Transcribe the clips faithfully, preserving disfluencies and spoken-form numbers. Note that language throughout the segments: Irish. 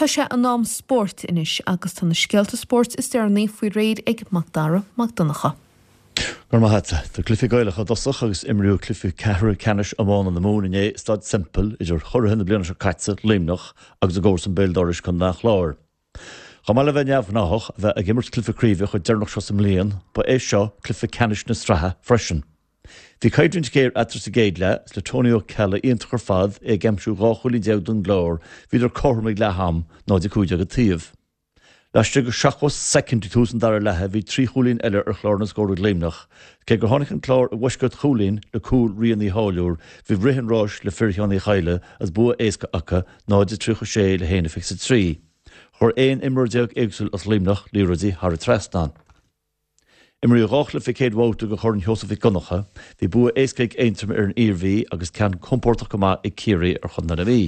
Tá sé an nám sport inis agus tá na scialta sport is dearnaí faoi réad ag Macdara Macdonacha. Gur má hata, tá clufi gailecha dosach agus imriú clufi cehra canis amán an na mún in é stad simple idir chorhin na bliana se caitsa límnach agus a gós an béildoris chun nach láir. Chamála bheith neamh náthach bheith a gimmert clufi críomh chu dearnach se sem líon, ba é seo clufi canis na stratha freisin. Bhí caidrint géir atras a géad le, le Tónio Cella íontachar fad é gemsú gáchúlí deag don glór, híidir cormaigh le ham ná de cúide go tíomh. Leiste go seachos second túsund dar lethe hí trí chúlín eile ar chlár na scóra léimnach, cé gur tháinig an chlár a bhuisgad chúlín le cúl rion í háúr, hí bhrihan ráis le firtheannaí chaile as bua éasca acha ná de trí sé le héana fixa trí. Chir éon imar deag éagsúil as léimnach líradí Har Trestán. Imar í gáchla fi céad bhóta go chorn Joseph Gonacha, hí bua éascaigh éintrim ar an íormhí agus cean compórtach go má i círi ar chun na bhí.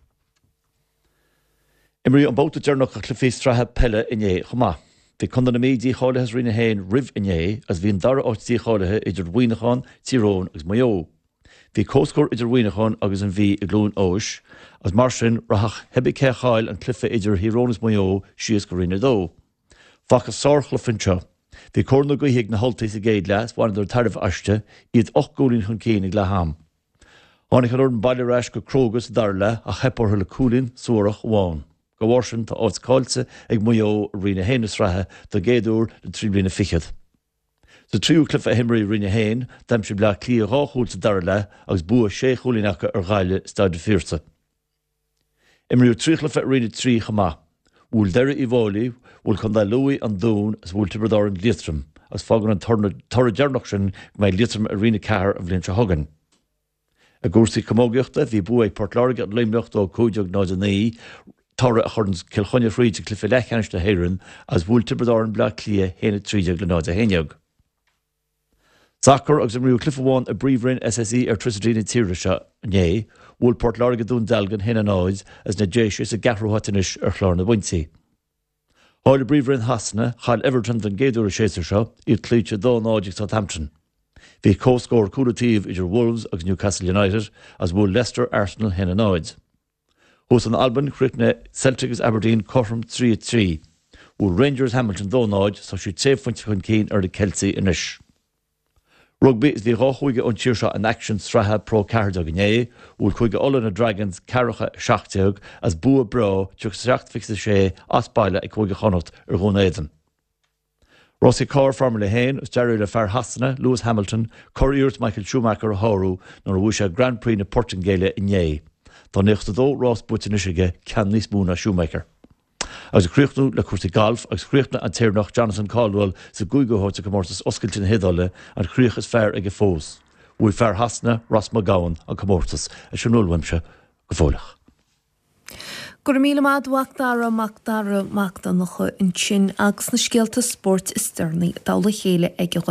Imar í an bóta dearnach a chlufi stratha pelle in é chumá. Bhí chun na mídí cháilethes rina héin rih in é as bhí an dara áití cháilethe idir Bhuinachán, Tyrone agus Mayo. Bhí cóscór idir Bhuinachán agus an bhí i glún óis, as mar sin rathach hebí cé cháil an clufa idir Hírónas Mayo sios go rina dó. Fachas sár chlufinseo. Bhí córna go hiag na holtaí a géad leas bhain ar tarmh aiste iad och gúlín chun cénig le ham. Tháinig an ordan baile reis go crógus dar le a chepar le cúlín suarach bháin. Go bhharsin tá áit cáilte ag Mayo rina hénas rathe do géadúr le trí blina fichiad. Sa tríú clufa himraí rina héin, daim si bla clí a ráchúilte dar le agus bua sé chúlínacha ar ghaile stáid fírsa. Imriú trí clufa rina trí chamá. Bhúil deire i bhálaí, bhúil chun dá luí an dún as bhúil tibredár an glitrim, as fágan an torra dearnach sin go mbeidh litrim a rina cehar a bhlíonn se hagan. A gúrsaí commógeachta bhí bua ag Portláirge an léimneacht ó cúideag náid a ní, torra a churn cilchonne fríide clufi lechanis na héireann as bhúil tibredár an bla clia héna trídeag le náid a héineag. Zachar agus imriú clufa bháin a bríomhrin S S E ar trisodína tíre se né, bhúil Portláirge dún dalgan héna náid as na déisios a gathróhatanis ar chlár na bhaintí. Háil a bríomhrin hasna, chail Everton van géadúr a séasar seo, iad clúte dó náideag Southampton. Bhí cóscór cúlatíomh idir Wolves agus Newcastle United as bhúil Leicester Arsenal héna náid. Hús an Alban chríicne Celtic agus Aberdeen corm trí trí. Bhúil Rangers Hamilton dó náid so siú téfhainte chun cín ar de Chelsea inis. Rugby is bhí ráchuige an tíir seo an action stratha pro cardag in é, bhúil chuige ola na Dragons caracha seachteag as bua bra tuach seacht fixa sé as baile ag chuige chonacht ar gún éidan. Rossi Carr Formula Hain, as Jerry le Fer Hasna, Lewis Hamilton, Corriers Michael Schumacher a Haru, nor a bhuaise Grand Prix na Portingale in é. Tá néachta dó Ross Butinisiige cean níos múna Schumacher. Agus a chríochnú le cuairta golf agus chríochna an tíirnach Jonathan Caldwell sa gúigóthirta go mórtas oscailtin hidáile an chríochas fear ag a fós. Bhui Fer Hasna, Ross McGowan an comórtas a siúnúlhaimse go fólach. Gur míle mád Macdara Macdara Macdonacha in sin agus na scialta sport is dearnaí dála chéile ag